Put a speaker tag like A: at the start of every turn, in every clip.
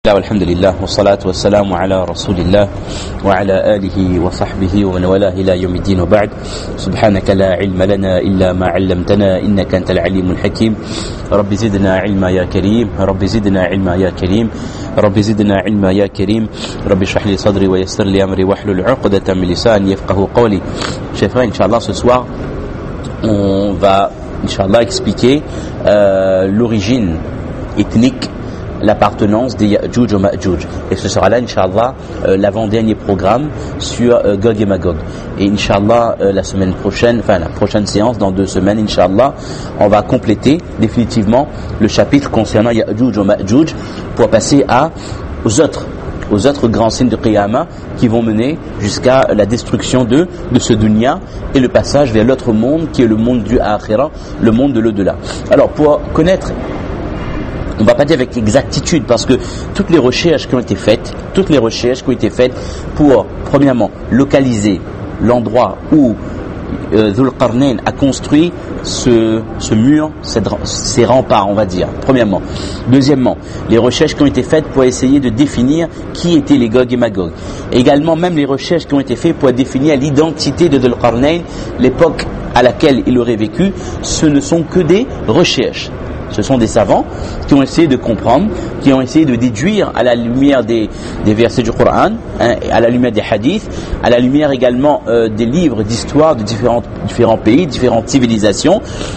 A: والحمد لله والصلاة والسلام على رسول الله وعلى آله وصحبه ومن والاه إلى يوم الدين وبعد. سبحانك لا علم لنا إلا ما علمتنا إنك أنت العليم الحكيم. رب زدنا علما يا كريم، رب زدنا علما يا كريم، رب زدنا علما يا كريم. رب اشرح لي صدري ويسر لي أمري واحلل عقدة من لساني يفقهوا قولي. Chers frères, Inch'Allah, ce soir on va Inch'Allah expliquer l'origine ethnique, l'appartenance des Ya'juj au Ma'juj. Et ce sera là, Inch'Allah, l'avant-dernier programme sur Gog et Magog. Et Inch'Allah, la semaine prochaine, enfin la prochaine séance, dans 2 semaines, Inch'Allah, on va compléter définitivement le chapitre concernant Ya'juj au Ma'juj pour passer aux autres grands signes de Qiyamah qui vont mener jusqu'à la destruction de ce dunya et le passage vers l'autre monde qui est le monde du Akhira, le monde de l'au-delà. Alors, pour connaître, on ne va pas dire avec exactitude, parce que toutes les recherches qui ont été faites pour, premièrement, localiser l'endroit où Dhul Qarnayn a construit ce mur, ces remparts, on va dire, premièrement. Deuxièmement, les recherches qui ont été faites pour essayer de définir qui étaient les Gog et Magog. Également, même les recherches qui ont été faites pour définir l'identité de Dhul Qarnayn, l'époque à laquelle il aurait vécu, ce ne sont que des recherches. Ce sont des savants qui ont essayé de comprendre, qui ont essayé de déduire à la lumière des versets du Coran, à la lumière des hadiths, à la lumière également des livres d'histoire de différents pays, différentes civilisations.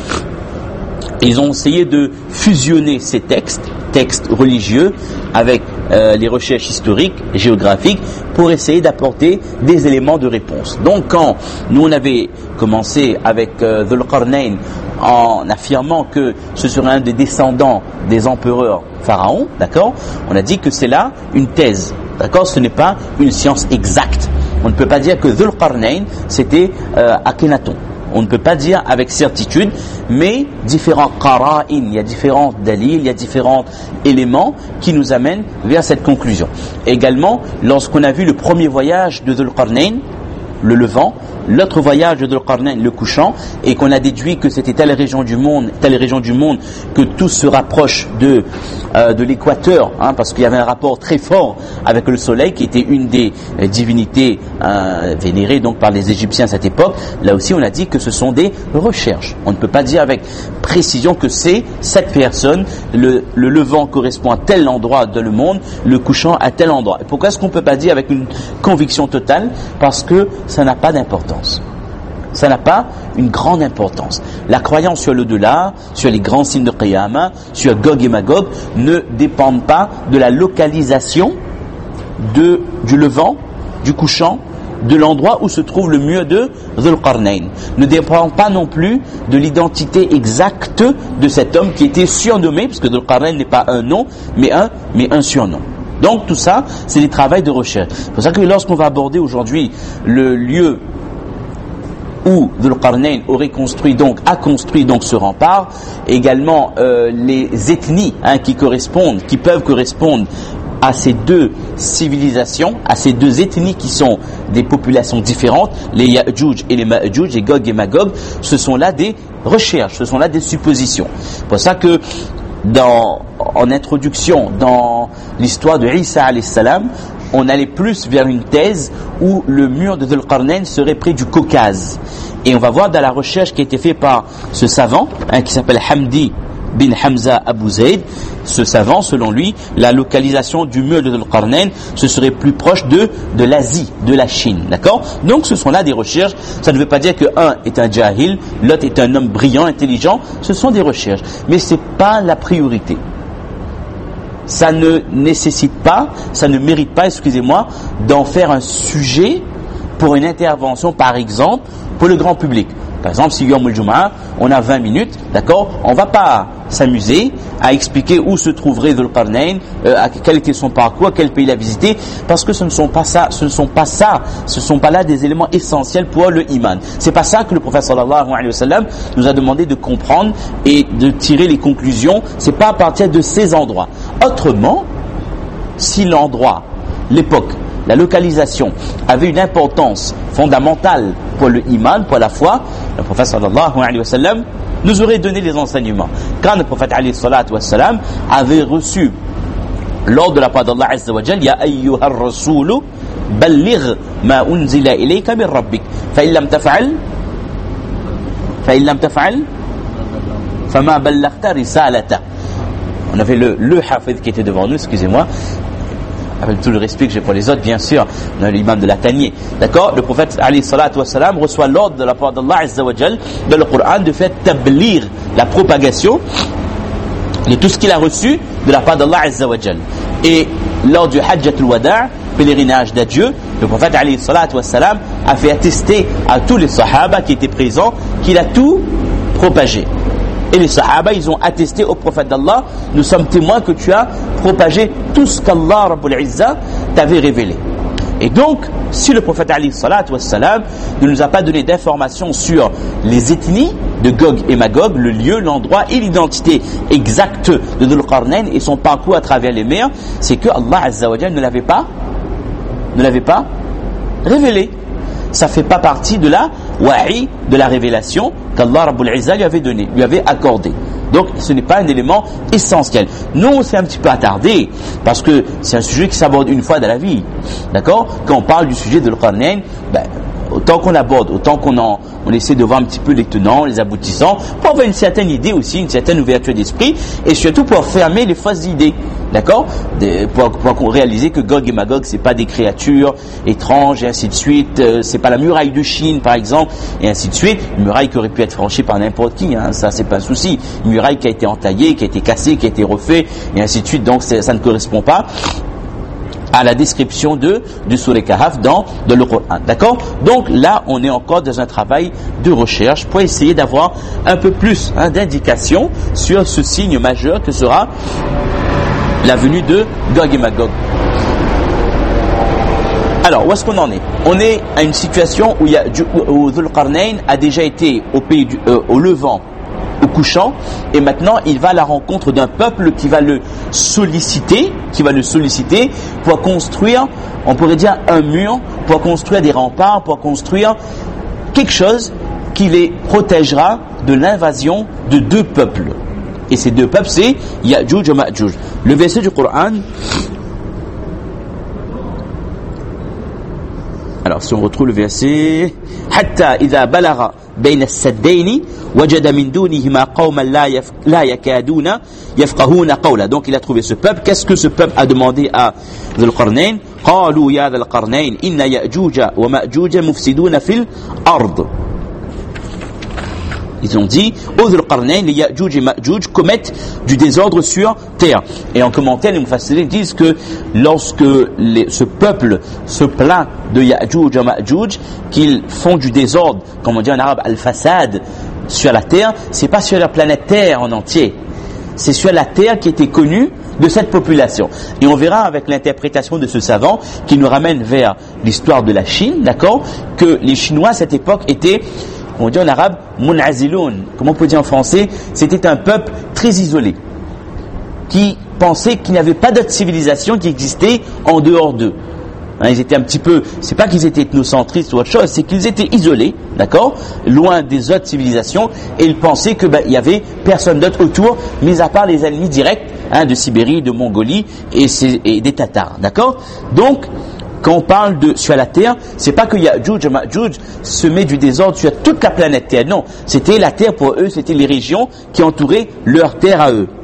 A: Et ils ont essayé de fusionner ces textes religieux avec les recherches historiques, géographiques, pour essayer d'apporter des éléments de réponse. Donc quand nous on avait commencé avec Dhul Qarnayn en affirmant que ce serait un des descendants des empereurs pharaons, d'accord, on a dit que c'est là une thèse, d'accord, ce n'est pas une science exacte. On ne peut pas dire que Dhul Qarnayn c'était Akhenaton. On ne peut pas dire avec certitude, mais différents qara'in, il y a différents dalil, il y a différents éléments qui nous amènent vers cette conclusion. Également, lorsqu'on a vu le premier voyage de Dhul Qarnayn, le levant, l'autre voyage de Dhul Qarnayn, le couchant, et qu'on a déduit que c'était telle région du monde, que tout se rapproche de l'équateur, parce qu'il y avait un rapport très fort avec le soleil, qui était une des divinités vénérées donc par les Égyptiens à cette époque. Là aussi, on a dit que ce sont des recherches. On ne peut pas dire avec précision que c'est cette personne, le levant correspond à tel endroit dans le monde, le couchant à tel endroit. Et pourquoi est-ce qu'on ne peut pas dire avec une conviction totale? Parce que ça n'a pas d'importance. Ça n'a pas une grande importance. La croyance sur l'au-delà, sur les grands signes de Qiyamah, sur Gog et Magog, ne dépendent pas de la localisation du levant, du couchant, de l'endroit où se trouve le mur de Dhul Qarnayn. Ne dépend pas non plus de l'identité exacte de cet homme qui était surnommé, parce que Dhul Qarnayn n'est pas un nom, mais un surnom. Donc tout ça, c'est des travaux de recherche. C'est pour ça que lorsqu'on va aborder aujourd'hui le lieu où Dhul Qarnayn a construit donc ce rempart, également les ethnies qui peuvent correspondre à ces deux civilisations, à ces deux ethnies qui sont des populations différentes, les Ya'juj et les Ma'juj, les Gog et Magog, ce sont là des recherches, ce sont là des suppositions. C'est pour ça que en introduction, dans l'histoire de Isa alayhi salam, on allait plus vers une thèse où le mur de Dhul Qarnayn serait près du Caucase. Et on va voir dans la recherche qui a été faite par ce savant, qui s'appelle Hamdi bin Hamza Abu Zayd, ce savant, selon lui, la localisation du mur de Dhul Qarnayn, ce serait plus proche de l'Asie, de la Chine, d'accord? Donc ce sont là des recherches, ça ne veut pas dire que un est un jahil, l'autre est un homme brillant, intelligent, ce sont des recherches, mais ce n'est pas la priorité. Ça ne mérite pas, d'en faire un sujet pour une intervention, par exemple, pour le grand public. Par exemple, si Yom al-Jum'a, on a 20 minutes, d'accord, on ne va pas s'amuser à expliquer où se trouverait Dhul Qarnayn, quel était son parcours, quel pays il a visité, parce que ce ne sont pas là des éléments essentiels pour le iman. C'est pas ça que le prophète sallallahu alayhi wa sallam nous a demandé de comprendre et de tirer les conclusions. C'est pas à partir de ces endroits. Autrement, si l'endroit, l'époque, la localisation avait une importance fondamentale pour le iman, pour la foi, le prophète sallallahu alayhi wa sallam nous aurait donné des enseignements. Quand le prophète alayhi salatu wa sallam avait reçu l'ordre de la part d'Allah Azza wa Jal, Ya ayyuhar rasulu balligh ma unzila ilayka min rabbik fa in lam taf'al fama ballaghta risalata. On avait le hafid qui était devant nous, excusez-moi, avec tout le respect que j'ai pour les autres, bien sûr, on a l'imam de la Tanier, d'accord. Le prophète alayhi salatu wassalam reçoit l'ordre de la part d'Allah Azza wa Jal dans le Coran de faire tablir, la propagation de tout ce qu'il a reçu de la part d'Allah Azza wa Jal. Et lors du Hajjatul Wada', pèlerinage d'adieu, le prophète alayhi salatu wassalam a fait attester à tous les sahaba qui étaient présents qu'il a tout propagé. Et les sahaba, ils ont attesté au prophète d'Allah, nous sommes témoins que tu as propagé tout ce qu'Allah Rabbul Izzah t'avait révélé. Et donc, si le prophète alayhi salatu wassalam ne nous a pas donné d'informations sur les ethnies de Gog et Magog, le lieu, l'endroit et l'identité exacte de Dhul Qarnayn et son parcours à travers les mers, c'est que Allah Azza wa Jal ne l'avait pas révélé. Ça fait pas partie de la wahi, de la révélation qu'Allah Rabbul Izzah lui avait accordé. Donc ce n'est pas un élément essentiel. Nous on s'est un petit peu attardé parce que c'est un sujet qui s'aborde une fois dans la vie. D'accord? Quand on parle du sujet de Al-Qarnayn, autant qu'on aborde, autant on essaie de voir un petit peu les tenants, les aboutissants, pour avoir une certaine idée aussi, une certaine ouverture d'esprit, et surtout pour fermer les fausses idées, d'accord, pour réaliser que Gog et Magog c'est pas des créatures étranges et ainsi de suite, c'est pas la muraille de Chine par exemple, et ainsi de suite, une muraille qui aurait pu être franchie par n'importe qui, hein, ça c'est pas un souci, une muraille qui a été entaillée, qui a été cassée, qui a été refait, et ainsi de suite, donc ça ne correspond pas à la description du Sourate Kahf dans le Coran. D'accord? Donc là, on est encore dans un travail de recherche pour essayer d'avoir un peu plus d'indications sur ce signe majeur que sera la venue de Gog et Magog. Alors, où est-ce qu'on en est? On est à une situation où Dhul Qarnayn a déjà été au pays au Levant, au couchant, et maintenant il va à la rencontre d'un peuple qui va le solliciter pour construire, on pourrait dire un mur, pour construire des remparts, pour construire quelque chose qui les protégera de l'invasion de deux peuples. Et ces deux peuples, c'est Ya'juj et Ma'juj. Le verset du Coran, alors si on retrouve le verset, Hatta idha balagha bayna as-saddayn wajada min dunihima qauman la yakaduna yafqahuna qawla. Donc il a trouvé ce peuple. Qu'est-ce que ce peuple a demandé à Dhul Qarnayn? Qalu ya Dhul Qarnayn inna ya'juja wa ma'juja mufsiduna fil ard. Ils ont dit, ô Dhul Qarnayn, les Ya'juj et Ma'juj commettent du désordre sur terre. Et en commentaire, les Mufassirin disent que lorsque ce peuple se plaint de Ya'juj et Ma'juj, qu'ils font du désordre, comme on dit en arabe, al-fasad, sur la terre, c'est pas sur la planète Terre en entier. C'est sur la terre qui était connue de cette population. Et on verra avec l'interprétation de ce savant qui nous ramène vers l'histoire de la Chine, d'accord, que les Chinois à cette époque étaient, on dit en arabe, mun'aziloun. Comment on peut dire en français? C'était un peuple très isolé, qui pensait qu'il n'y avait pas d'autre civilisation qui existait en dehors d'eux. Ils étaient un petit peu, c'est pas qu'ils étaient ethnocentristes ou autre chose, c'est qu'ils étaient isolés, d'accord, loin des autres civilisations, et ils pensaient que il y avait personne d'autre autour, mis à part les ennemis directs, de Sibérie, de Mongolie et des Tatars, d'accord. Donc quand on parle de sur la terre, c'est pas que Ya'juj et Ma'juj semaient du désordre sur toute la planète Terre, non, c'était la terre pour eux, c'était les régions qui entouraient leur terre à eux.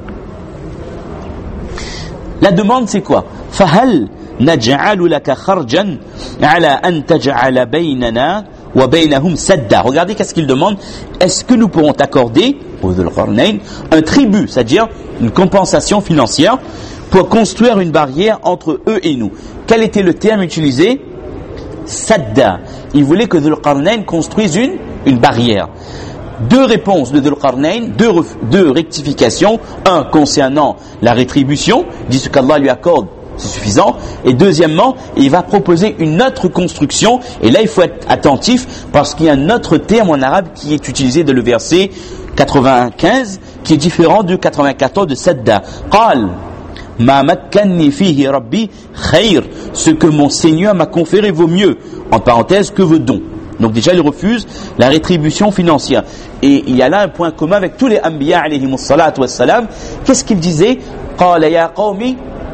A: La demande c'est quoi? Fahal naj'alu laka kharjan ala an taj'ala baynana wa baynahum sadda. Regardez qu'est-ce qu'il demande. Est-ce que nous pourrons t'accorder, au Dhul Qarnayn, un tribut, c'est-à-dire une compensation financière pour construire une barrière entre eux et nous? Quel était le terme utilisé? Sadda. Il voulait que Dhul Qarnayn construise une barrière. Deux réponses de Dhul Qarnayn, deux rectifications. Un concernant la rétribution, dit ce qu'Allah lui accorde, c'est suffisant. Et deuxièmement, il va proposer une autre construction. Et là, il faut être attentif parce qu'il y a un autre terme en arabe qui est utilisé dans le verset 95, qui est différent du 94 de Sadda. Qal ma makkanni fihi rabbi khayr. Ce que mon Seigneur m'a conféré vaut mieux. En parenthèse, que veut donc? Donc déjà, il refuse la rétribution financière. Et il y a là un point commun avec tous les anbiya alayhimus salatu wassalam. Qu'est-ce qu'il disait? Qala ya qawmi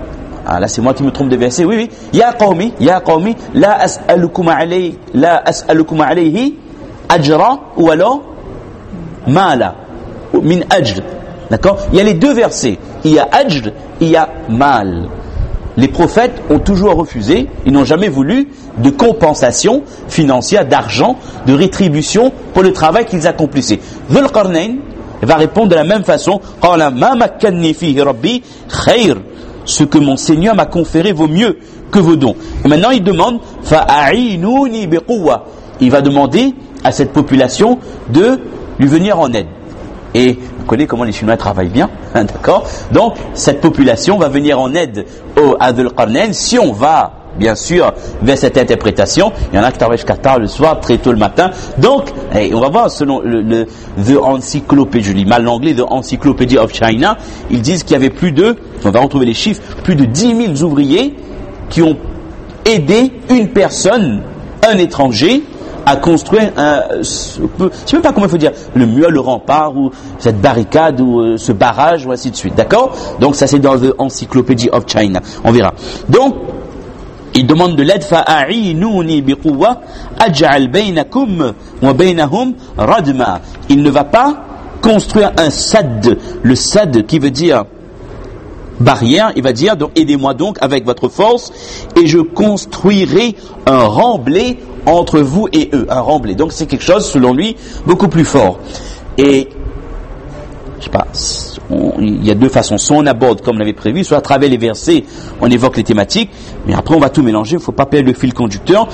A: Ah, là c'est moi qui me trompe de verset. Oui, oui. Ya qawmi, la as'alukum alayhi ajra ou alors mala, min ajr. D'accord? Il y a les deux versets. Il y a ajr, il y a mal. Les prophètes ont toujours refusé, ils n'ont jamais voulu de compensation financière, d'argent, de rétribution pour le travail qu'ils accomplissaient. Dhul Qarnayn va répondre de la même façon. Qala ma makkanni fihi rabbi khair. Ce que mon Seigneur m'a conféré vaut mieux que vos dons. Et maintenant il demande fa'a'inuni biquwwa. Il va demander à cette population de lui venir en aide. Et vous connaissez comment les Chinois travaillent bien, hein, d'accord? Donc cette population va venir en aide à Dhul Qarnayn. Si on va bien sûr vers cette interprétation, il y en a qui travaillent jusqu'à tard le soir, très tôt le matin. Donc on va voir selon The Encyclopedia, je lis mal l'anglais, The Encyclopedia of China, ils disent qu'il y avait on va retrouver les chiffres, plus de 10 000 ouvriers qui ont aidé une personne, un étranger, à construire je ne sais même pas comment il faut dire, le mur, le rempart, ou cette barricade, ou ce barrage, ou ainsi de suite. D'accord? Donc ça c'est dans The Encyclopedia of China. On verra. Donc, il demande de l'aide. Fa'a'inuni biquwwa aj'al bainakum wa bainahum radma. Il ne va pas construire un sad. Le sad qui veut dire barrière, il va dire donc aidez-moi donc avec votre force et je construirai un remblai entre vous et eux, un remblai. Donc c'est quelque chose selon lui beaucoup plus fort. Et je sais pas, il y a deux façons, soit on aborde comme on l'avait prévu, soit à travers les versets on évoque les thématiques, mais après on va tout mélanger, il ne faut pas perdre le fil conducteur.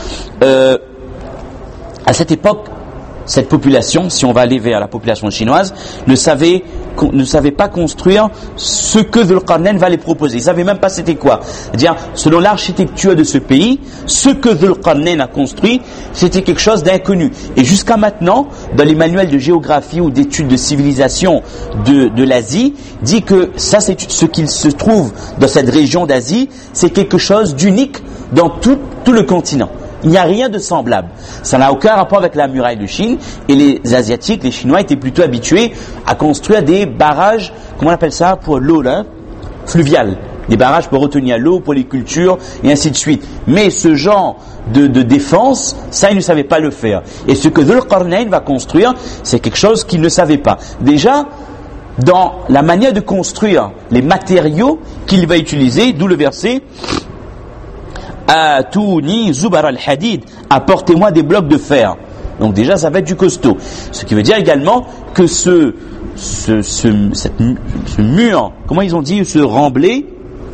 A: À cette époque, cette population, si on va aller vers la population chinoise, ne savait pas construire ce que Dhul Qarnayn va les proposer. Ils ne savaient même pas c'était quoi. C'est-à-dire, selon l'architecture de ce pays, ce que Dhul Qarnayn a construit, c'était quelque chose d'inconnu. Et jusqu'à maintenant, dans les manuels de géographie ou d'études de civilisation de l'Asie, dit que ça c'est ce qu'il se trouve dans cette région d'Asie, c'est quelque chose d'unique dans tout le continent. Il n'y a rien de semblable. Ça n'a aucun rapport avec la muraille de Chine. Et les Asiatiques, les Chinois étaient plutôt habitués à construire des barrages, comment on appelle ça, pour l'eau, là, fluviale. Des barrages pour retenir l'eau, pour les cultures, et ainsi de suite. Mais ce genre de défense, ça, ils ne savaient pas le faire. Et ce que Dhul Qarnayn va construire, c'est quelque chose qu'ils ne savaient pas. Déjà, dans la manière de construire les matériaux qu'il va utiliser, d'où le verset Atouni zubar al-hadid, apportez-moi des blocs de fer. Donc déjà ça va être du costaud. Ce qui veut dire également que ce mur, comment ils ont dit, ce remblai,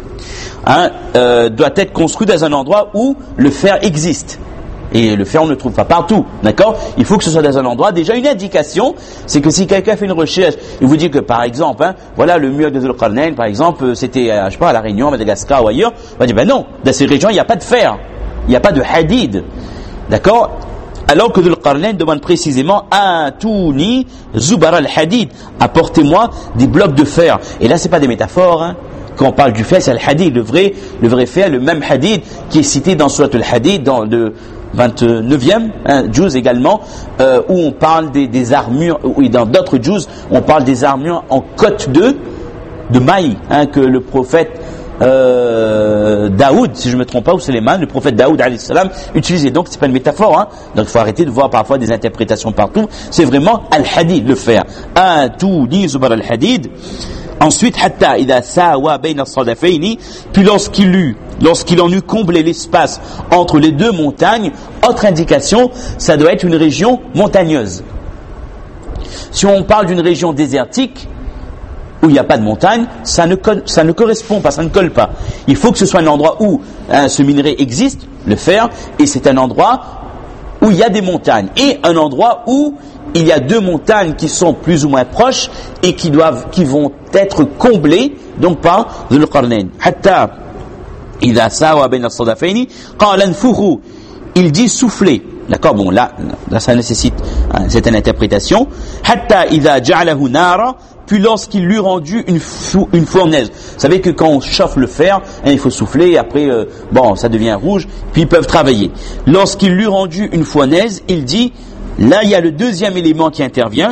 A: doit être construit dans un endroit où le fer existe. Et le fer on ne le trouve pas partout, d'accord? Il faut que ce soit dans un endroit. Déjà une indication, c'est que si quelqu'un fait une recherche, il vous dit que par exemple, voilà le mur de Dhul Qarnayn, par exemple, c'était je sais pas à la Réunion, à Madagascar ou ailleurs, on va dire ben non, dans ces régions il n'y a pas de fer, il n'y a pas de hadid, d'accord? Alors que Dhul Qarnayn demande précisément Atouni zubar al-hadid, apportez-moi des blocs de fer. Et là c'est pas des métaphores, Quand on parle du fer, c'est le hadid, le vrai fer, le même hadid qui est cité dans Surat al-Hadid, dans le 29e juz également, où on parle des armures, et dans d'autres juz, on parle des armures en cotte de mailles, que le prophète Daoud, si je ne me trompe pas, ou Sulayman, le prophète Daoud alayhi salam utilisait. Donc c'est pas une métaphore, donc il faut arrêter de voir parfois des interprétations partout. C'est vraiment al-hadid, le fer. Atouni zubar al-hadid. Ensuite, hatta idha sawa bayna as-sadafayni, puis lorsqu'il en eut comblé l'espace entre les deux montagnes, autre indication, ça doit être une région montagneuse. Si on parle d'une région désertique où il n'y a pas de montagne, ça ne correspond pas, ça ne colle pas. Il faut que ce soit un endroit où ce minerai existe, le fer, et c'est un endroit où il y a des montagnes, et un endroit où il y a deux montagnes qui sont plus ou moins proches et qui vont être comblées donc par Dhul Qarnayn. Hatta idha sawa bayna as-sadafayni qala anfukhu, il dit souffler. D'accord, bon là ça nécessite cette interprétation. Hatta idha ja'alahu nara, puis lorsqu'il lui rendu une fournaise. Vous savez que quand on chauffe le fer, il faut souffler, et après ça devient rouge, puis ils peuvent travailler. Lorsqu'il lui rendu une fournaise, il dit, là il y a le deuxième élément qui intervient.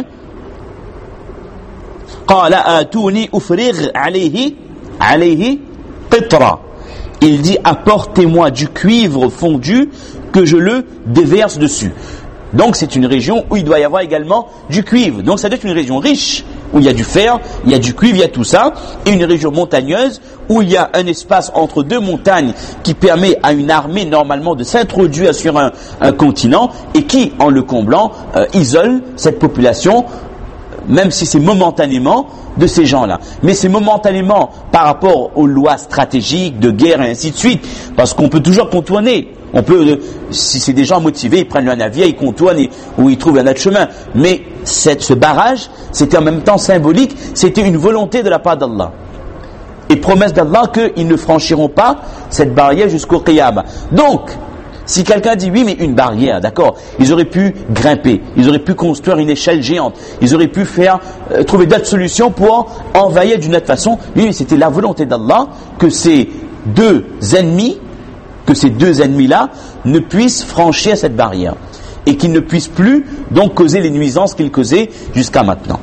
A: Qala atuni ufrigh alayhi qitra. il dit apportez-moi du cuivre fondu que je le déverse dessus. Donc c'est une région où il doit y avoir également du cuivre. Donc ça doit être une région riche où il y a du fer, il y a du cuivre, il y a tout ça, et une région montagneuse où il y a un espace entre deux montagnes qui permet à une armée normalement de s'introduire sur un continent et qui, en le comblant, isole cette population, même si c'est momentanément, de ces gens-là. Mais c'est momentanément par rapport aux lois stratégiques de guerre et ainsi de suite, parce qu'on peut toujours contourner. On peut, si c'est des gens motivés, ils prennent un navire, ils contournent ou ils trouvent un autre chemin. Mais ce barrage, c'était en même temps symbolique, c'était une volonté de la part d'Allah. Et promesse d'Allah qu'ils ne franchiront pas cette barrière jusqu'au Qiyamah. Donc, si quelqu'un dit oui, mais une barrière, d'accord, ils auraient pu grimper, ils auraient pu construire une échelle géante, ils auraient pu trouver d'autres solutions pour envahir d'une autre façon. Oui, mais c'était la volonté d'Allah que ces deux ennemis-là ne puissent franchir cette barrière et qu'ils ne puissent plus donc causer les nuisances qu'ils causaient jusqu'à maintenant.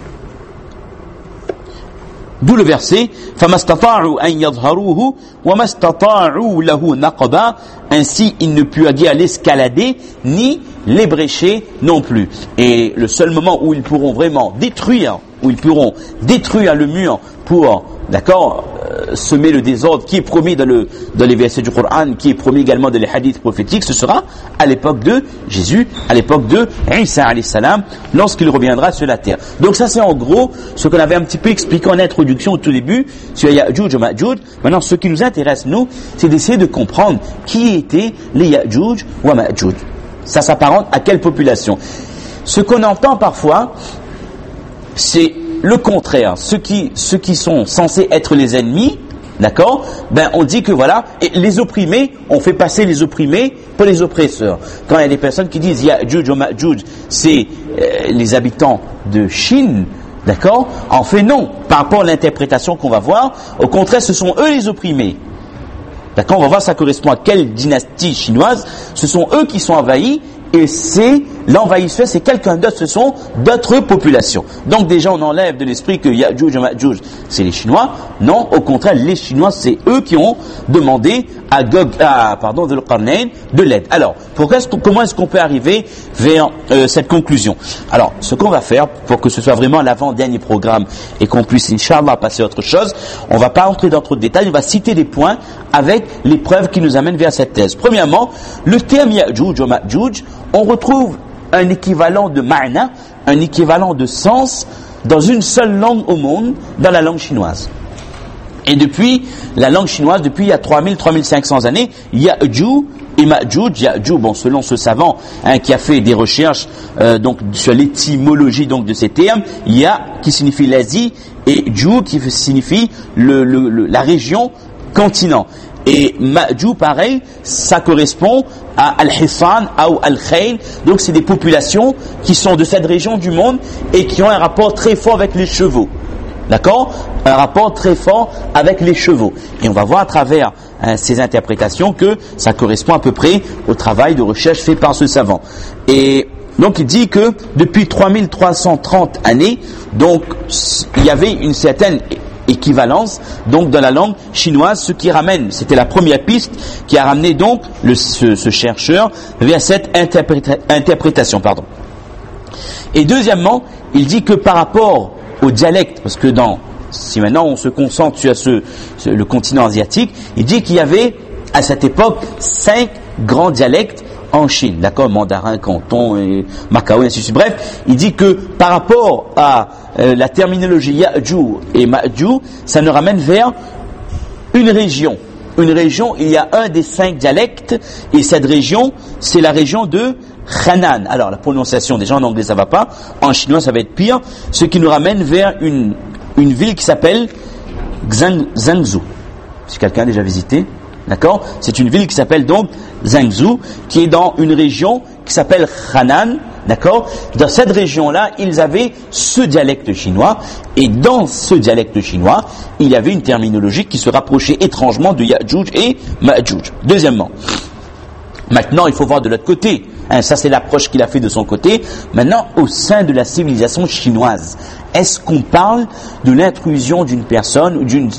A: D'où le verset فَمَسْتَطَاعُوا أَنْ يَظْهَرُوهُ وَمَسْتَطَاعُوا لَهُ نَقَبًا. Ainsi, ils ne purent guère l'escalader ni l'ébrécher non plus. Et le seul moment où ils pourront vraiment détruire le mur pour, d'accord, semer le désordre qui est promis dans les versets du Coran, qui est promis également dans les hadiths prophétiques, ce sera à l'époque de Jésus, à l'époque de Isa alayhi salam, lorsqu'il reviendra sur la terre. Donc ça c'est en gros ce qu'on avait un petit peu expliqué en introduction au tout début sur Ya'juj et Ma'juj. Maintenant ce qui nous intéresse nous, c'est d'essayer de comprendre qui étaient les Ya'juj ou Ma'juj. Ça s'apparente à quelle population? Ce qu'on entend parfois, c'est le contraire. Ceux qui sont censés être les ennemis, d'accord, on dit que voilà, et les opprimés, on fait passer les opprimés pour les oppresseurs. Quand il y a des personnes qui disent Ya'juj ou Ma'juj, c'est les habitants de Chine, d'accord, en fait non, par rapport à l'interprétation qu'on va voir, au contraire ce sont eux les opprimés. D'accord, on va voir ça correspond à quelle dynastie chinoise. Ce sont eux qui sont envahis et c'est l'envahisseur, c'est quelqu'un d'autre, ce sont d'autres populations. Donc déjà on enlève de l'esprit que Ya'juj et Ma'juj c'est les Chinois. Non, au contraire, les Chinois c'est eux qui ont demandé à Dhul-Qarnayn de l'aide. Alors, comment est-ce qu'on peut arriver vers cette conclusion? Alors, ce qu'on va faire pour que ce soit vraiment l'avant-dernier programme et qu'on puisse, Inch'Allah, passer à autre chose, on ne va pas entrer dans trop de détails, on va citer des points avec les preuves qui nous amènent vers cette thèse. Premièrement, le terme Ya'juj ou Ma'juj, on retrouve un équivalent de ma'na, un équivalent de sens dans une seule langue au monde, dans la langue chinoise. Et depuis la langue chinoise, depuis il y a 3500 années, Ya'juj et Ma'juj, Ya'juj, selon ce savant qui a fait des recherches donc sur l'étymologie donc de ces termes, Ya qui signifie l'Asie et Ju qui signifie la région, continent. Et Ma'juj, pareil, ça correspond à Al-Hisan ou Al-Khayl. Donc c'est des populations qui sont de cette région du monde et qui ont un rapport très fort avec les chevaux. D'accord? Un rapport très fort avec les chevaux. Et on va voir à travers ces interprétations que ça correspond à peu près au travail de recherche fait par ce savant. Et donc il dit que depuis 3330 années, donc il y avait une certaine équivalence donc dans la langue chinoise, ce qui ramène, c'était la première piste qui a ramené donc ce chercheur vers cette interprétation. Et deuxièmement, il dit que par rapport au dialecte, parce que si maintenant on se concentre sur le continent asiatique, il dit qu'il y avait à cette époque 5 grands dialectes en Chine, d'accord, mandarin, canton, et Macao, et ainsi de suite. Bref, il dit que par rapport à la terminologie Ya'juj et Ma'juj, ça nous ramène vers une région. Une région, il y a un des 5 dialectes, et cette région, c'est la région de Khanan. Alors la prononciation déjà en anglais ça va pas, en chinois ça va être pire, ce qui nous ramène vers une ville qui s'appelle Zhangzhou. Si quelqu'un a déjà visité, d'accord, c'est une ville qui s'appelle donc Zhangzhou, qui est dans une région qui s'appelle Khanan, d'accord. Dans cette région-là, ils avaient ce dialecte chinois, et dans ce dialecte chinois, il y avait une terminologie qui se rapprochait étrangement de Ya'juj et Ma'juj. Deuxièmement, maintenant il faut voir de l'autre côté. Ça c'est l'approche qu'il a fait de son côté. Maintenant, au sein de la civilisation chinoise, est-ce qu'on parle de l'intrusion d'une personne ou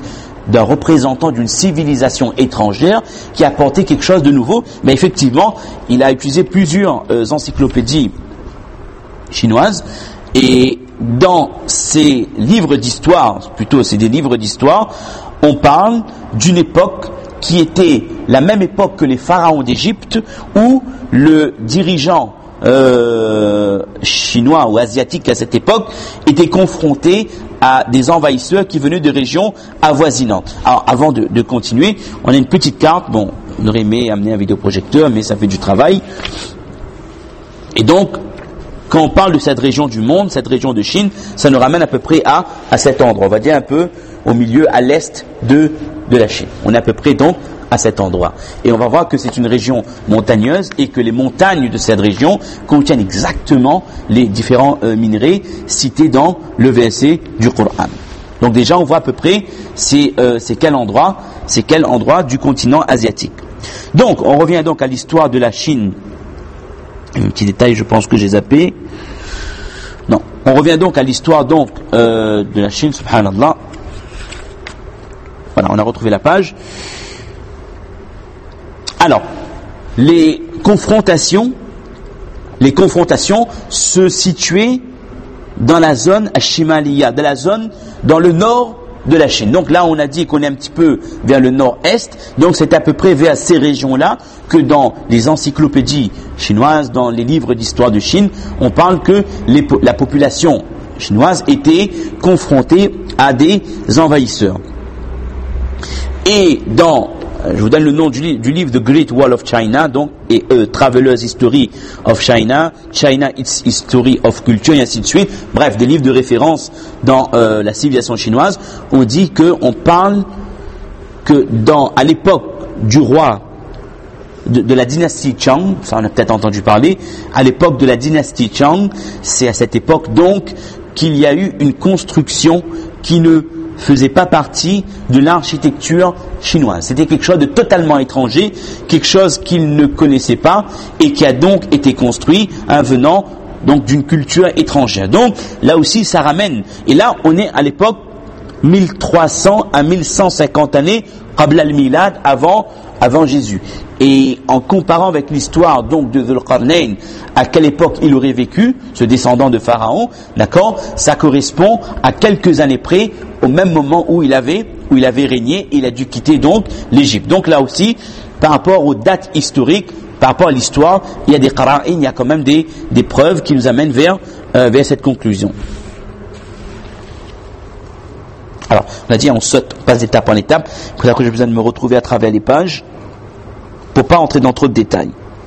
A: d'un représentant d'une civilisation étrangère qui a apporté quelque chose de nouveau. Mais effectivement, il a utilisé plusieurs encyclopédies chinoises, et dans ces livres d'histoire, plutôt c'est des livres d'histoire, on parle d'une époque qui était la même époque que les pharaons d'Égypte, où le dirigeant chinois ou asiatique à cette époque était confronté à des envahisseurs qui venaient de régions avoisinantes. Alors, avant de continuer, on a une petite carte. Bon, on aurait aimé amener un vidéoprojecteur, mais ça fait du travail. Et donc, quand on parle de cette région du monde, cette région de Chine, ça nous ramène à peu près à cet endroit. On va dire un peu au milieu, à l'est de la Chine. On est à peu près donc à cet endroit. Et on va voir que c'est une région montagneuse et que les montagnes de cette région contiennent exactement les différents minerais cités dans le verset du Coran. Donc déjà, on voit à peu près c'est quel endroit du continent asiatique. Donc, on revient donc à l'histoire de la Chine. Un petit détail, je pense que j'ai zappé. Non, on revient donc à l'histoire donc de la Chine, subhanallah. Voilà, on a retrouvé la page. Alors, les confrontations se situaient dans la zone Ashimaliya, dans la zone dans le nord de la Chine. Donc là, on a dit qu'on est un petit peu vers le nord-est, donc c'est à peu près vers ces régions-là que dans les encyclopédies chinoises, dans les livres d'histoire de Chine, on parle que la population chinoise était confrontée à des envahisseurs. Et je vous donne le nom du livre The Great Wall of China, donc, et Traveler's History of China, China Its History of Culture, et ainsi de suite. Bref, des livres de référence dans la civilisation chinoise. On dit on parle que à l'époque du roi de la dynastie Chang, ça on a peut-être entendu parler, à l'époque de la dynastie Chang, c'est à cette époque donc qu'il y a eu une construction qui ne faisait pas partie de l'architecture chinoise. C'était quelque chose de totalement étranger, quelque chose qu'ils ne connaissaient pas et qui a donc été construit venant donc d'une culture étrangère. Donc là aussi ça ramène, et là on est à l'époque 1300 à 1150 années qabla al-milad, avant Jésus. Et en comparant avec l'histoire donc de Dhul-Qarnayn, à quelle époque il aurait vécu, ce descendant de Pharaon, d'accord, ça correspond à quelques années près au même moment où il avait régné, et il a dû quitter donc l'Égypte. Donc là aussi, par rapport aux dates historiques, par rapport à l'histoire, il y a des qara'in, il y a quand même des preuves qui nous amènent vers cette conclusion. Alors, on a dit, on passe d'étape en étape, pour ça que j'ai besoin de me retrouver à travers les pages, pour pas entrer dans trop de détails.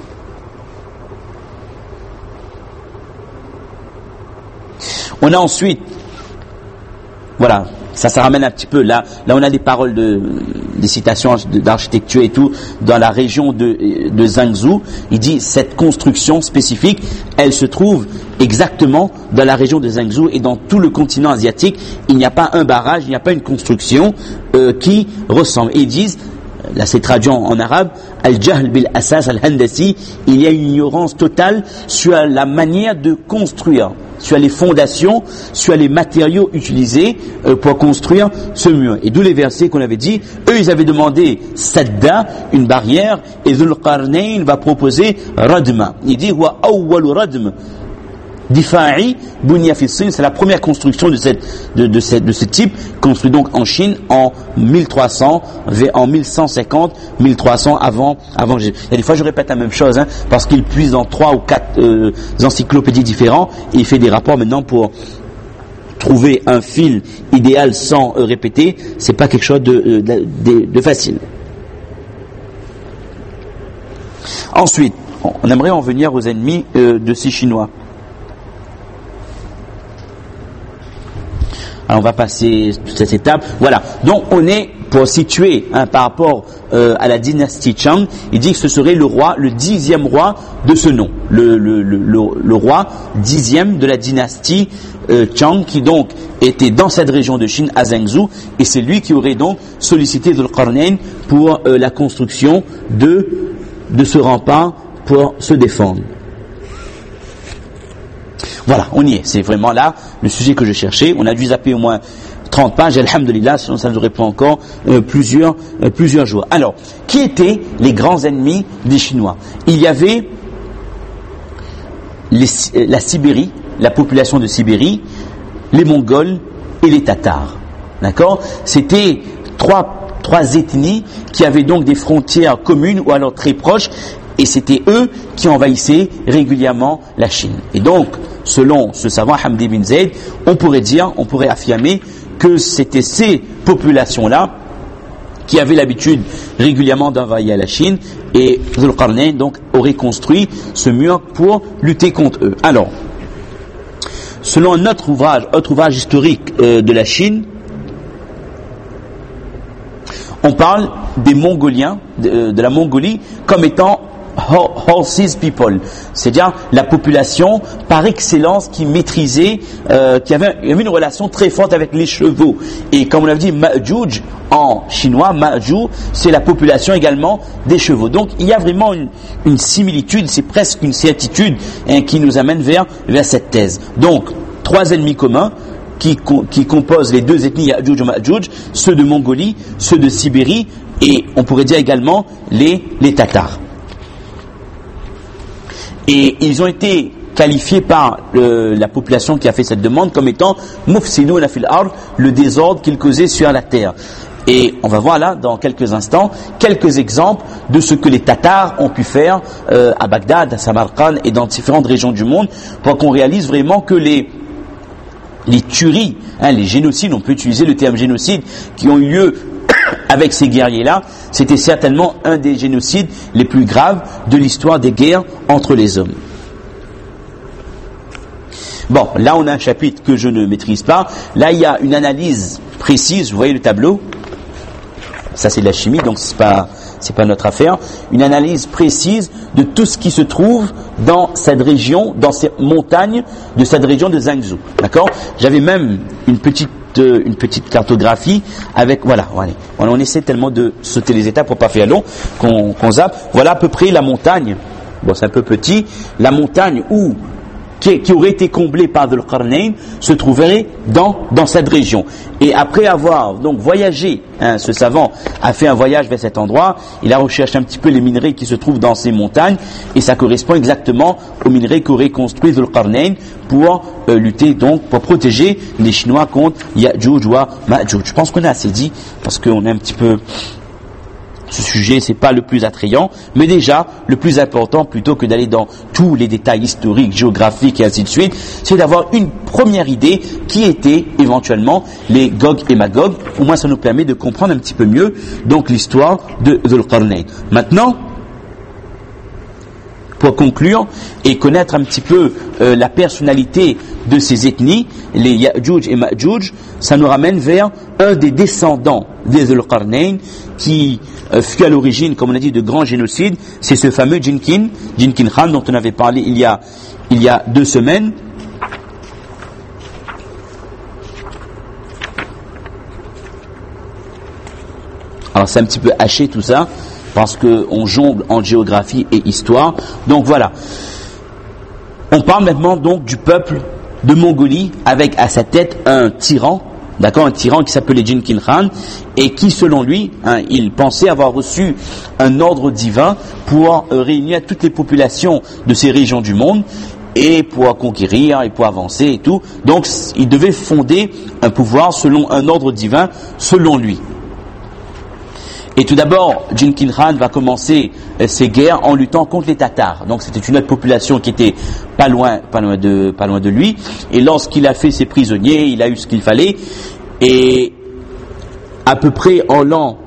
A: On a ensuite, voilà, ça ramène un petit peu, là on a des paroles des citations d'architecture et tout, dans la région de Zhangzhou. Il dit, cette construction spécifique, elle se trouve exactement dans la région de Zhangzhou, et dans tout le continent asiatique, il n'y a pas un barrage, il n'y a pas une construction qui ressemble. Et ils disent, là c'est traduit en arabe, al-jahl bil asas al-handasi, il y a une ignorance totale sur la manière de construire, sur les fondations, sur les matériaux utilisés pour construire ce mur. Et d'où les versets qu'on avait dit, eux ils avaient demandé sadda, une barrière, et Dhul-Qarnayn va proposer radma. Il dit wa awwalu radm Difa'i Bunya fi Sin, c'est la première construction de ce type, construit donc en Chine en 1300, en 1150, 1300 avant Jésus. Il y a des fois je répète la même chose, parce qu'il puise dans 3 ou 4 encyclopédies différents, et il fait des rapports maintenant pour trouver un fil idéal sans répéter. C'est pas quelque chose de facile. Ensuite, on aimerait en venir aux ennemis de ces Chinois. Alors on va passer cette étape. Voilà. Donc on est, pour situer par rapport à la dynastie Chang, il dit que ce serait le 10e roi de ce nom. Le roi 10e de la dynastie Chang, qui donc était dans cette région de Chine, à Zhangzhou, et c'est lui qui aurait donc sollicité Dhul-Qarnayn pour la construction de ce rempart pour se défendre. Voilà, on y est. C'est vraiment là le sujet que je cherchais. On a dû zapper au moins 30 pages, alhamdulillah, sinon ça nous aurait pris encore plusieurs jours. Alors, qui étaient les grands ennemis des Chinois? Il y avait la Sibérie, la population de Sibérie, les Mongols et les Tatars. D'accord? C'était trois ethnies qui avaient donc des frontières communes ou alors très proches, et c'était eux qui envahissaient régulièrement la Chine. Et donc, selon ce savant Hamdi bin Zayd, on pourrait affirmer que c'était ces populations-là qui avaient l'habitude régulièrement d'envahir la Chine, et Dhul-Qarnayn donc aurait construit ce mur pour lutter contre eux. Alors, selon un autre ouvrage historique de la Chine, on parle des Mongoliens, de la Mongolie, comme étant horses people, c'est-à-dire la population par excellence qui maîtrisait, qui avait une relation très forte avec les chevaux. Et comme on l'a dit, Ma'juj en chinois, Ma'ju, c'est la population également des chevaux. Donc il y a vraiment une similitude, c'est presque une certitude qui nous amène vers cette thèse. Donc, trois ennemis communs qui composent les deux ethnies Ya'juj et Ma'juj, ceux de Mongolie, ceux de Sibérie, et on pourrait dire également les Tatars. Et ils ont été qualifiés par la population qui a fait cette demande comme étant mufsiduna fil ard, le désordre qu'ils causaient sur la terre. Et on va voir là, dans quelques instants, quelques exemples de ce que les Tatars ont pu faire à Bagdad, à Samarkand et dans différentes régions du monde, pour qu'on réalise vraiment que les tueries, les génocides, on peut utiliser le terme génocide, qui ont eu lieu avec ces guerriers-là, c'était certainement un des génocides les plus graves de l'histoire des guerres entre les hommes. Bon, là on a un chapitre que je ne maîtrise pas. Là il y a une analyse précise, vous voyez le tableau, ça c'est de la chimie, donc c'est pas notre affaire. Une analyse précise de tout ce qui se trouve dans cette région, dans ces montagnes de cette région de Zhangzhou. D'accord? J'avais même une petite cartographie avec, voilà, on essaie tellement de sauter les étapes pour pas faire long qu'on zappe. Voilà à peu près la montagne. Bon, c'est un peu petit. La montagne qui aurait été comblée par Dhul-Qarnayn se trouverait dans cette région. Et après avoir donc voyagé, ce savant a fait un voyage vers cet endroit, il a recherché un petit peu les minerais qui se trouvent dans ces montagnes, et ça correspond exactement aux minerais qu'aurait construit Dhul-Qarnayn pour lutter donc, pour protéger les Chinois contre Ya'juj wa Ma'juj. Je pense qu'on a assez dit, parce qu'on est un petit peu... Ce sujet, c'est pas le plus attrayant, mais déjà, le plus important, plutôt que d'aller dans tous les détails historiques, géographiques et ainsi de suite, c'est d'avoir une première idée qui étaient éventuellement les Gog et Magog. Au moins, ça nous permet de comprendre un petit peu mieux, donc, l'histoire de Dhul-Qarnayn. Maintenant, pour conclure et connaître un petit peu la personnalité de ces ethnies, les Ya'juj et Ma'juj, ça nous ramène vers un des descendants des Dhul-Qarnayn qui fut à l'origine, comme on a dit, de grands génocides. C'est ce fameux Jinkin Khan dont on avait parlé il y a 2 semaines. Alors c'est un petit peu haché tout ça, parce qu'on jongle en géographie et histoire. Donc voilà. On parle maintenant donc du peuple de Mongolie, avec à sa tête un tyran, d'accord, un tyran qui s'appelait Jinkin Khan, et qui selon lui, il pensait avoir reçu un ordre divin pour réunir toutes les populations de ces régions du monde, et pour conquérir, et pour avancer et tout. Donc il devait fonder un pouvoir selon un ordre divin, selon lui. Et tout d'abord, Jinkin Khan va commencer ses guerres en luttant contre les Tatars. Donc c'était une autre population qui était pas loin de lui. Et lorsqu'il a fait ses prisonniers, il a eu ce qu'il fallait. Et à peu près en l'an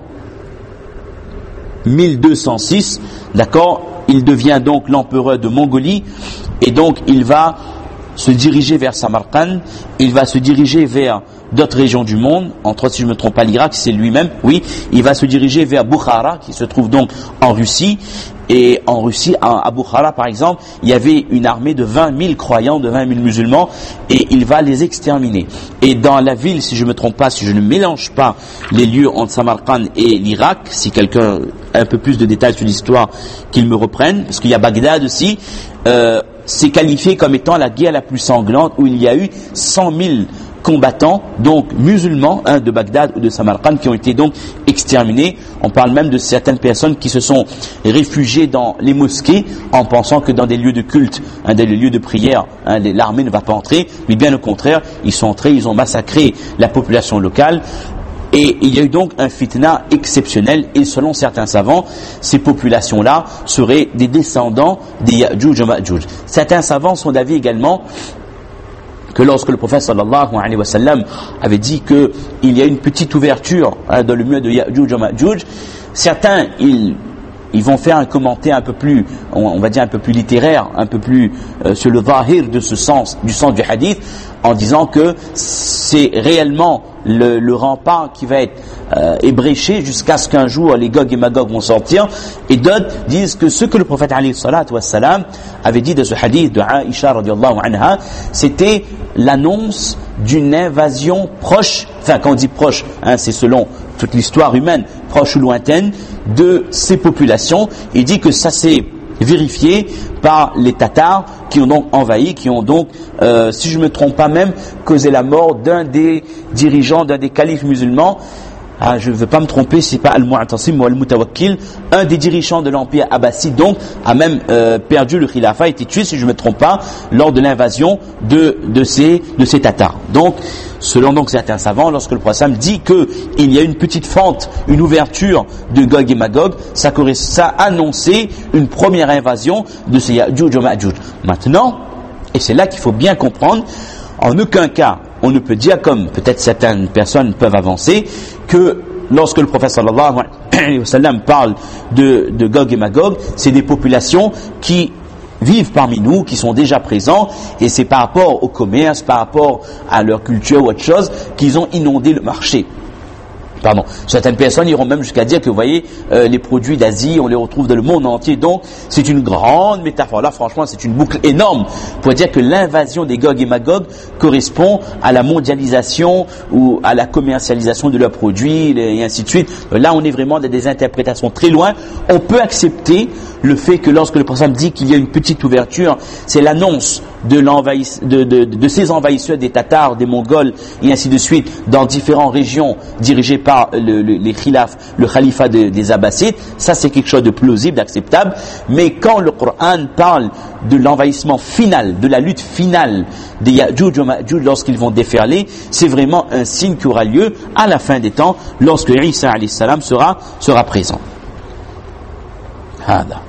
A: 1206, d'accord, il devient donc l'empereur de Mongolie. Et donc il va se diriger vers Samarkand, il va se diriger vers d'autres régions du monde, entre autres, si je ne me trompe pas, l'Irak, c'est lui-même, oui, il va se diriger vers Bukhara, qui se trouve donc en Russie, et en Russie, à Bukhara par exemple, il y avait une armée de 20 000 croyants, de 20 000 musulmans, et il va les exterminer. Et dans la ville, si je ne me trompe pas, si je ne mélange pas les lieux entre Samarkand et l'Irak, si quelqu'un a un peu plus de détails sur l'histoire, qu'il me reprenne, parce qu'il y a Bagdad aussi, c'est qualifié comme étant la guerre la plus sanglante, où il y a eu 100 000 combattants, donc musulmans, de Bagdad ou de Samarkand, qui ont été donc exterminés. On parle même de certaines personnes qui se sont réfugiées dans les mosquées en pensant que dans des lieux de culte, dans des lieux de prière, l'armée ne va pas entrer, mais bien au contraire, ils sont entrés, ils ont massacré la population locale. Et il y a eu donc un fitna exceptionnel, et selon certains savants, ces populations-là seraient des descendants des Ya'juj et Ma'juj. Certains savants sont d'avis également que lorsque le prophète sallallahu alayhi wa sallam avait dit qu'il y a une petite ouverture dans le mur de Ya'juj et Ma'juj, certains ils vont faire un commentaire un peu plus, on va dire un peu plus littéraire, un peu plus sur le zahir de ce sens, du sens du hadith, en disant que c'est réellement le rempart qui va être ébréché jusqu'à ce qu'un jour les Gog et Magog vont sortir. Et d'autres disent que ce que le prophète alayhi salatu wassalam avait dit de ce hadith de Aïcha radiyallahu anha, c'était l'annonce d'une invasion proche, enfin quand on dit proche, c'est selon toute l'histoire humaine, proche ou lointaine, de ces populations. Il dit que ça s'est vérifié par les Tatars qui ont donc envahi, qui ont donc, si je ne me trompe pas même, causé la mort d'un des dirigeants, d'un des califes musulmans. Je ne veux pas me tromper, c'est pas Al-Mu'tasim ou Al-Mutawakkil, un des dirigeants de l'empire abbasside, donc a même perdu le khilafat, a été tué, si je ne me trompe pas, lors de l'invasion de ces Tatars. Donc, selon donc certains savants, lorsque le prophète dit qu'il y a une petite fente, une ouverture de Gog et Magog, ça annonçait une première invasion de ces Ya'juj et Ma'juj. Maintenant, et c'est là qu'il faut bien comprendre, en aucun cas, on ne peut dire, comme peut-être certaines personnes peuvent avancer, que lorsque le prophète sallallahu alayhi wa sallam parle de Gog et Magog, c'est des populations qui vivent parmi nous, qui sont déjà présents, et c'est par rapport au commerce, par rapport à leur culture ou autre chose, qu'ils ont inondé le marché. Pardon. Certaines personnes iront même jusqu'à dire que, vous voyez, les produits d'Asie, on les retrouve dans le monde entier. Donc, c'est une grande métaphore. Là, franchement, c'est une boucle énorme pour dire que l'invasion des Gog et Magog correspond à la mondialisation ou à la commercialisation de leurs produits, et ainsi de suite. Là, on est vraiment dans des interprétations très loin. On peut accepter le fait que lorsque le prophète dit qu'il y a une petite ouverture, c'est l'annonce de ces envahisseurs des Tatars, des Mongols, et ainsi de suite, dans différentes régions dirigées par les khilafs, le khalifa des Abbassides. Ça, c'est quelque chose de plausible, d'acceptable. Mais quand le Coran parle de l'envahissement final, de la lutte finale des Ya'juj et Ma'juj lorsqu'ils vont déferler, c'est vraiment un signe qui aura lieu à la fin des temps, lorsque Isa alayhi salam sera présent. Hada.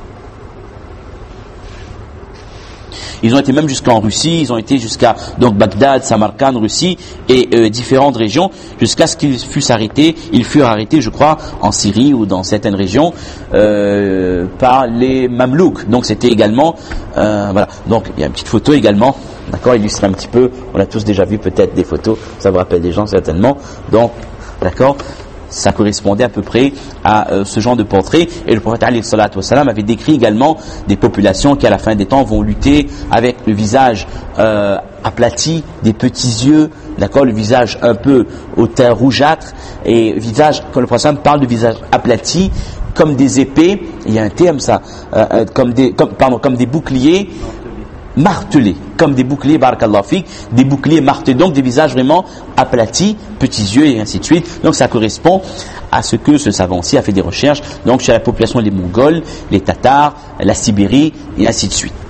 A: Ils ont été même jusqu'en Russie, ils ont été jusqu'à donc Bagdad, Samarkand, Russie et différentes régions, jusqu'à ce qu'ils fussent arrêtés. Ils furent arrêtés, je crois, en Syrie ou dans certaines régions par les Mamelouks. Donc c'était également voilà. Donc il y a une petite photo également, d'accord, illustre un petit peu. On a tous déjà vu peut-être des photos, ça vous rappelle des gens certainement. Donc d'accord. Ça correspondait à peu près à ce genre de portrait. Et le prophète alayhi salatu wassalam avait décrit également des populations qui à la fin des temps vont lutter avec le visage aplati, des petits yeux, d'accord, le visage un peu au teint rougeâtre, et visage, quand le prophète parle de visage aplati, comme des épées, il y a un terme ça, comme des boucliers martelés, comme des boucliers, barakallahu fik, des boucliers martelés, donc des visages vraiment aplatis, petits yeux et ainsi de suite. Donc ça correspond à ce que ce savant-ci a fait des recherches, donc chez la population des Mongols, les Tatars, la Sibérie et ainsi de suite.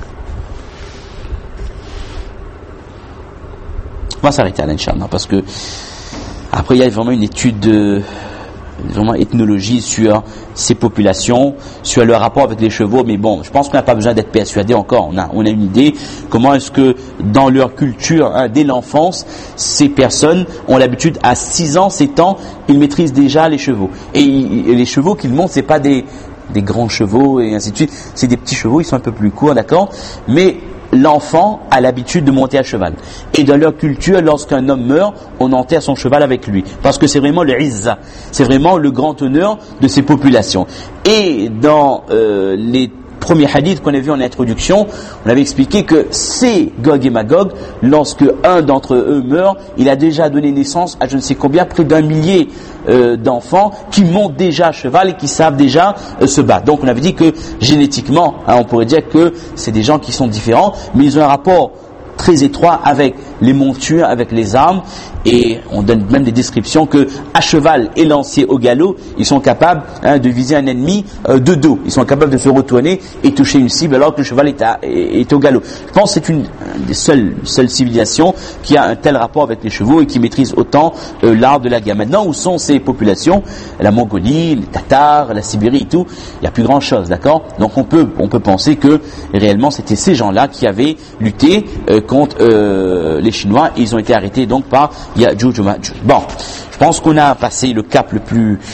A: On va s'arrêter là, Inch'Allah, parce que après il y a vraiment une étude vraiment ethnologie sur ces populations, sur leur rapport avec les chevaux, mais bon, je pense qu'on n'a pas besoin d'être persuadé encore, on a une idée, comment est-ce que dans leur culture, dès l'enfance, ces personnes ont l'habitude, à 6 ans, 7 ans, ils maîtrisent déjà les chevaux. Et les chevaux qu'ils montent, c'est pas des grands chevaux et ainsi de suite, c'est des petits chevaux, ils sont un peu plus courts, d'accord, mais l'enfant a l'habitude de monter à cheval. Et dans leur culture, lorsqu'un homme meurt, on enterre son cheval avec lui. Parce que c'est vraiment le izza, c'est vraiment le grand honneur de ces populations. Et dans les premiers hadiths qu'on a vu en introduction, on avait expliqué que ces Gog et Magog, lorsque un d'entre eux meurt, il a déjà donné naissance à je ne sais combien, près d'1 millier d'enfants qui montent déjà à cheval et qui savent déjà se battre. Donc on avait dit que génétiquement, on pourrait dire que c'est des gens qui sont différents, mais ils ont un rapport très étroit avec les montures, avec les armes, et on donne même des descriptions que à cheval et lancé au galop, ils sont capables de viser un ennemi de dos. Ils sont capables de se retourner et toucher une cible alors que le cheval est au galop. Je pense que c'est une des seules civilisations qui a un tel rapport avec les chevaux et qui maîtrise autant l'art de la guerre. Maintenant, où sont ces populations? La Mongolie, les Tatars, la Sibérie et tout, il n'y a plus grand chose, d'accord? Donc on peut penser que réellement c'était ces gens-là qui avaient lutté contre les Chinois, et ils ont été arrêtés donc par Ya'juj ou Ma'juj. Bon, je pense qu'on a passé le cap le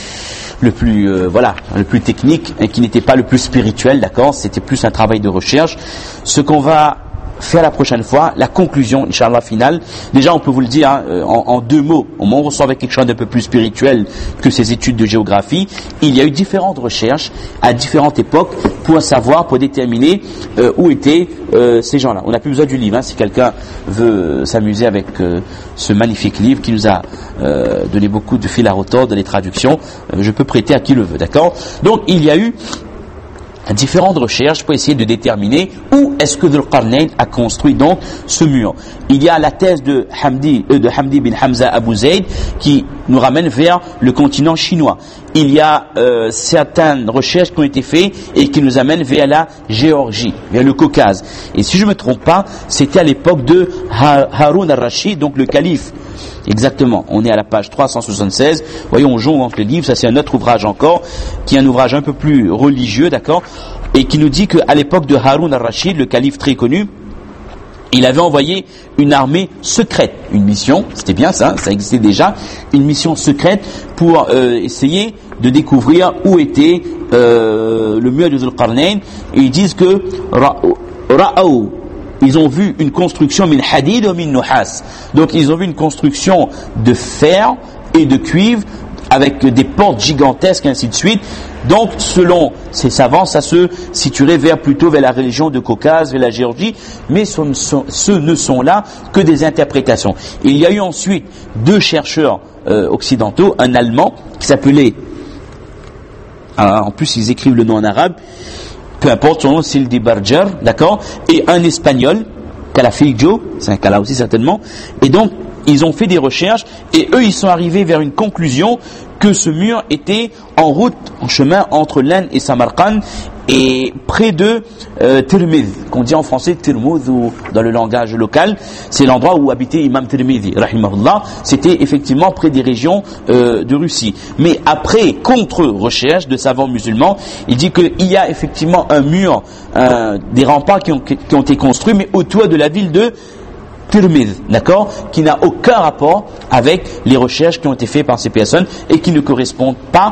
A: plus technique, et qui n'était pas le plus spirituel, d'accord? C'était plus un travail de recherche. Ce qu'on va faire la prochaine fois, la conclusion, Inch'Allah, finale. Déjà, on peut vous le dire en deux mots. Au moins, on ressort avec quelque chose d'un peu plus spirituel que ces études de géographie. Il y a eu différentes recherches à différentes époques pour savoir, pour déterminer où étaient ces gens-là. On n'a plus besoin du livre, si quelqu'un veut s'amuser avec ce magnifique livre qui nous a donné beaucoup de fil à retordre dans les traductions. Je peux prêter à qui le veut, d'accord? Donc, il y a eu différentes recherches pour essayer de déterminer où est-ce que Dhul Qarnayn a construit donc ce mur. Il y a la thèse de Hamdi bin Hamza Abu Zayd qui nous ramène vers le continent chinois. Il y a certaines recherches qui ont été faites et qui nous amènent vers la Géorgie, vers le Caucase. Et si je ne me trompe pas, c'était à l'époque de Haroun al-Rashid, donc le calife. Exactement, on est à la page 376. Voyons, on jongle entre les livres, ça c'est un autre ouvrage encore, qui est un ouvrage un peu plus religieux, d'accord, et qui nous dit qu'à l'époque de Haroun al-Rashid, le calife très connu, il avait envoyé une armée secrète, une mission, c'était bien ça existait déjà, une mission secrète pour essayer de découvrir où était le mur de Dhul Qarnayn. Et ils disent que Ra'aw, ils ont vu une construction min hadid ou min nuhas. Donc ils ont vu une construction de fer et de cuivre avec des portes gigantesques et ainsi de suite. Donc selon ces savants, ça se situerait plutôt vers la région de Caucase, vers la Géorgie, mais ce ne sont là que des interprétations. Il y a eu ensuite deux chercheurs occidentaux, un Allemand qui s'appelait, en plus ils écrivent le nom en arabe, peu importe son nom, Sildi Barger, d'accord, et un Espagnol, Calafillo, c'est un Cala aussi certainement, et donc ils ont fait des recherches, et eux ils sont arrivés vers une conclusion que ce mur était en route, en chemin entre l'Inde et Samarkand, et près de Tirmidh, qu'on dit en français Tirmidh ou dans le langage local, c'est l'endroit où habitait Imam Tirmidhi, rahimahullah. C'était effectivement près des régions de Russie. Mais après contre-recherche de savants musulmans, il dit qu'il y a effectivement un mur, des remparts qui ont été construits, mais autour de la ville de Tirmidh, d'accord, qui n'a aucun rapport avec les recherches qui ont été faites par ces personnes et qui ne correspondent pas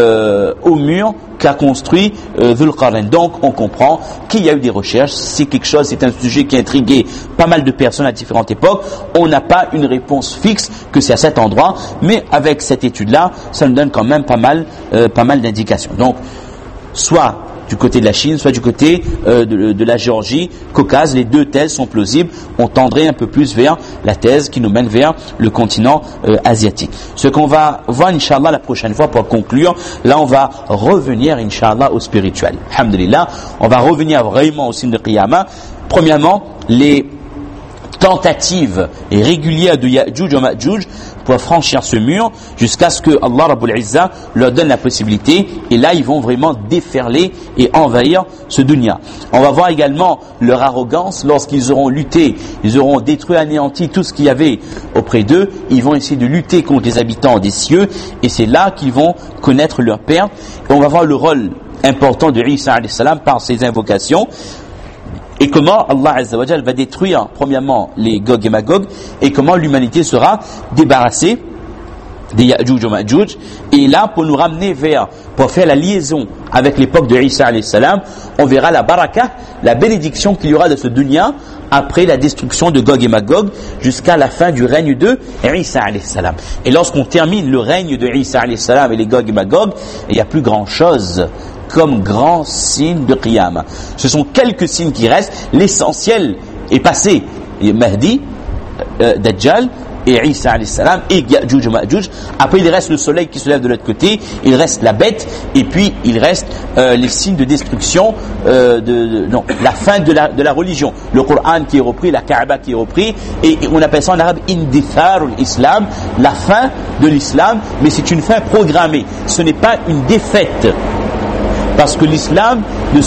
A: au mur qu'a construit Dhul Qarnayn. Donc on comprend qu'il y a eu des recherches, c'est un sujet qui a intrigué pas mal de personnes à différentes époques. On n'a pas une réponse fixe que c'est à cet endroit, mais avec cette étude-là, ça nous donne quand même pas mal d'indications. Donc soit du côté de la Chine, soit du côté de la Géorgie, Caucase, les deux thèses sont plausibles. On tendrait un peu plus vers la thèse qui nous mène vers le continent asiatique. Ce qu'on va voir, Inch'Allah, la prochaine fois pour conclure, là on va revenir, Inch'Allah, au spirituel. Alhamdulillah, on va revenir vraiment au signe de Qiyamah. Premièrement, les tentatives régulières de Ya'juj ou Ma'juj pour franchir ce mur jusqu'à ce que Allah Rabbul Izzah leur donne la possibilité, et là ils vont vraiment déferler et envahir ce dunya. On va voir également leur arrogance lorsqu'ils auront lutté, ils auront détruit, anéanti tout ce qu'il y avait auprès d'eux, ils vont essayer de lutter contre les habitants des cieux, et c'est là qu'ils vont connaître leur perte. Et on va voir le rôle important de Isa alayhi salam par ses invocations, et comment Allah Azza wa Jal va détruire premièrement les Gog et Magog, et comment l'humanité sera débarrassée des Ya'juj ou Ma'juj. Et là, pour nous ramener pour faire la liaison avec l'époque de Isa alayhi salam, on verra la baraka, la bénédiction qu'il y aura de ce dunya après la destruction de Gog et Magog jusqu'à la fin du règne de Isa alayhi salam. Et lorsqu'on termine le règne de Isa alayhi salam et les Gog et Magog, il n'y a plus grand chose comme grand signe de Qiyamah. Ce sont quelques signes qui restent, l'essentiel est passé. Mahdi, Dajjal, et Isa alayhi salam et Ya'juj et Ma'juj. Après il reste le soleil qui se lève de l'autre côté, il reste la bête et puis il reste les signes de destruction la fin de la religion, le Coran qui est repris, la Kaaba qui est repris, et on appelle ça en arabe inditharul islam, la fin de l'islam, mais c'est une fin programmée, ce n'est pas une défaite, parce que l'islam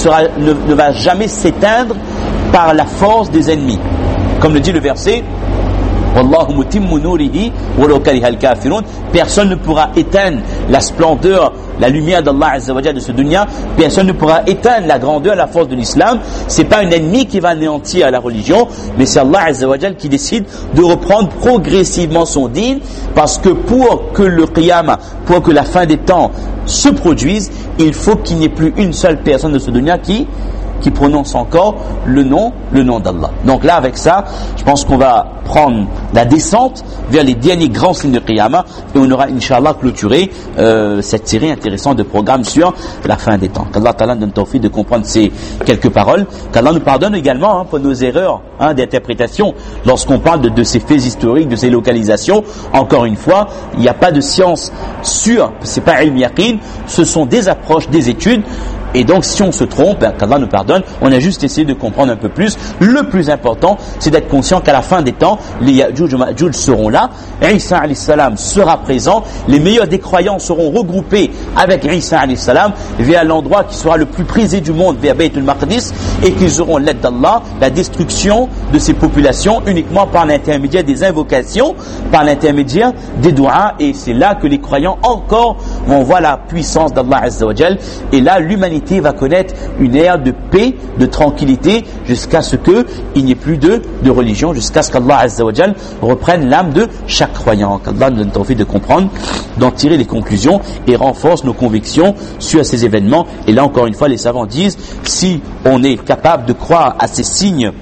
A: ne va jamais s'éteindre par la force des ennemis, comme le dit le verset Wallahu mutimmu nurihi walau karihal kafirun. Personne ne pourra éteindre la splendeur, la lumière d'Allah Azza wa Jalla de ce dunya. Personne ne pourra éteindre la grandeur, la force de l'islam. C'est pas un ennemi qui va anéantir la religion, mais c'est Allah Azza wa Jalla qui décide de reprendre progressivement son din, parce que pour que le qiyamah, pour que la fin des temps se produise, il faut qu'il n'y ait plus une seule personne de ce dunya qui prononce encore le nom d'Allah. Donc là, avec ça, je pense qu'on va prendre la descente vers les derniers grands signes de Qiyamah, et on aura, Inch'Allah, clôturé cette série intéressante de programmes sur la fin des temps. Qu'Allah Ta'ala donne tawfiq de comprendre ces quelques paroles. Qu'Allah nous pardonne également pour nos erreurs d'interprétation lorsqu'on parle de ces faits historiques, de ces localisations. Encore une fois, il n'y a pas de science sûre, c'est pas ilm yaqin, ce sont des approches, des études. Et donc si on se trompe, qu'Allah nous pardonne, on a juste essayé de comprendre un peu plus. Le plus important, c'est d'être conscient qu'à la fin des temps, les Ya'juj et Ma'juj seront là, Isa alayhi salam sera présent, les meilleurs des croyants seront regroupés avec Isa alayhi salam vers l'endroit qui sera le plus prisé du monde, vers Bayt al-Maqdis, et qu'ils auront l'aide d'Allah, la destruction de ces populations uniquement par l'intermédiaire des invocations, par l'intermédiaire des doigts, et c'est là que les croyants encore vont voir la puissance d'Allah Azza wa Jal, et là l'humanité va connaître une ère de paix, de tranquillité, jusqu'à ce qu'il n'y ait plus de religion, jusqu'à ce qu'Allah Azza wa Jal reprenne l'âme de chaque croyant. Qu'Allah nous donne envie de comprendre, d'en tirer les conclusions et renforce nos convictions sur ces événements. Et là encore une fois, les savants disent, si on est capable de croire à ces signes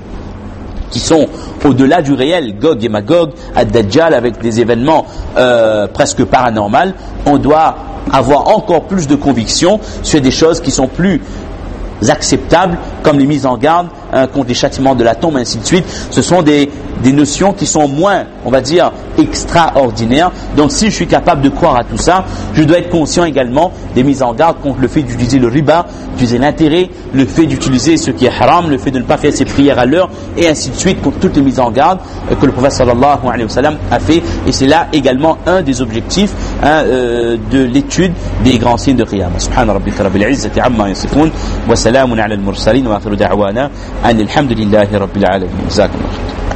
A: qui sont au-delà du réel, Gog et Magog, Ad-Dajjal, avec des événements presque paranormaux, on doit avoir encore plus de conviction sur des choses qui sont plus acceptables, comme les mises en garde contre les châtiments de la tombe, ainsi de suite. Ce sont des notions qui sont moins, on va dire, extraordinaires. Donc si je suis capable de croire à tout ça, je dois être conscient également des mises en garde contre le fait d'utiliser le riba, d'utiliser l'intérêt, le fait d'utiliser ce qui est haram, le fait de ne pas faire ses prières à l'heure, et ainsi de suite, contre toutes les mises en garde que le prophète sallallahu alayhi wa sallam a fait. Et c'est là également un des objectifs de l'étude des grands signes de Qiyamah. Subhana rabbika rabbil izzati amma yasifun, wa salamun ala al-mursalin, wa akhiru da'wana anil hamdulillahi rabbil alamin. Jazakumullah.